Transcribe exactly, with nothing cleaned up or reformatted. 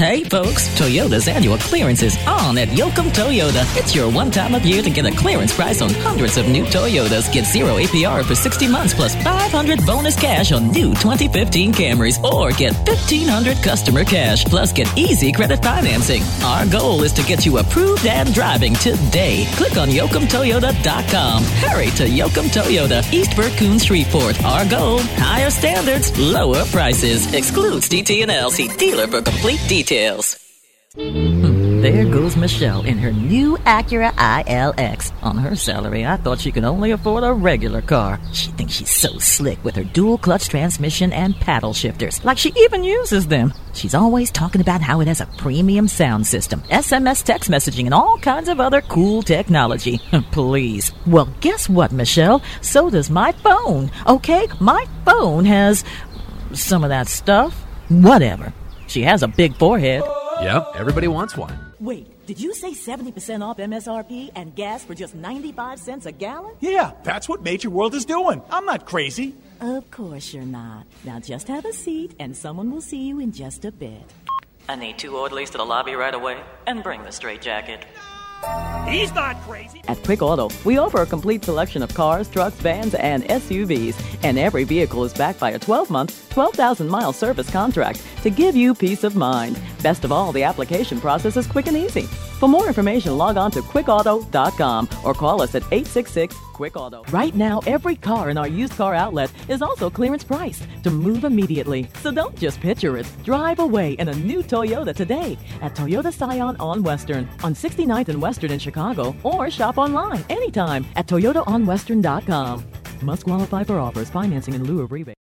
Hey folks, Toyota's annual clearance is on at Yoakum Toyota. It's your one time of year to get a clearance price on hundreds of new Toyotas. Get zero A P R for sixty months plus five hundred bonus cash on new twenty fifteen Camrys, or get fifteen hundred customer cash plus get easy credit financing. Our goal is to get you approved and driving today. Click on Yoakum Toyota dot com. Hurry to Yoakum Toyota, East Bercoon, Shreveport. Our goal, higher standards, lower prices. Excludes D T and L. See dealer for complete details. There goes Michelle in her new Acura I L X. On her salary, I thought she could only afford a regular car. She thinks she's so slick with her dual-clutch transmission and paddle shifters, like she even uses them. She's always talking about how it has a premium sound system, S M S text messaging, and all kinds of other cool technology. Please. Well, guess what, Michelle? So does my phone. Okay, my phone has some of that stuff. Whatever. She has a big forehead. Yep, everybody wants one. Wait, did you say seventy percent off M S R P and gas for just ninety-five cents a gallon? Yeah, that's what Major World is doing. I'm not crazy. Of course you're not. Now just have a seat and someone will see you in just a bit. I need two orderlies to the lobby right away, and bring the straitjacket. He's not crazy. At Quick Auto, we offer a complete selection of cars, trucks, vans, and S U Vs. And every vehicle is backed by a twelve-month, twelve thousand mile service contract to give you peace of mind. Best of all, the application process is quick and easy. For more information, log on to quick auto dot com or call us at eight six six, quick auto. Right now, every car in our used car outlet is also clearance priced to move immediately. So don't just picture it. Drive away in a new Toyota today at Toyota Scion on Western, on sixty-ninth and Western in Chicago, or shop online anytime at toyota on western dot com. Must qualify for offers, financing in lieu of rebate.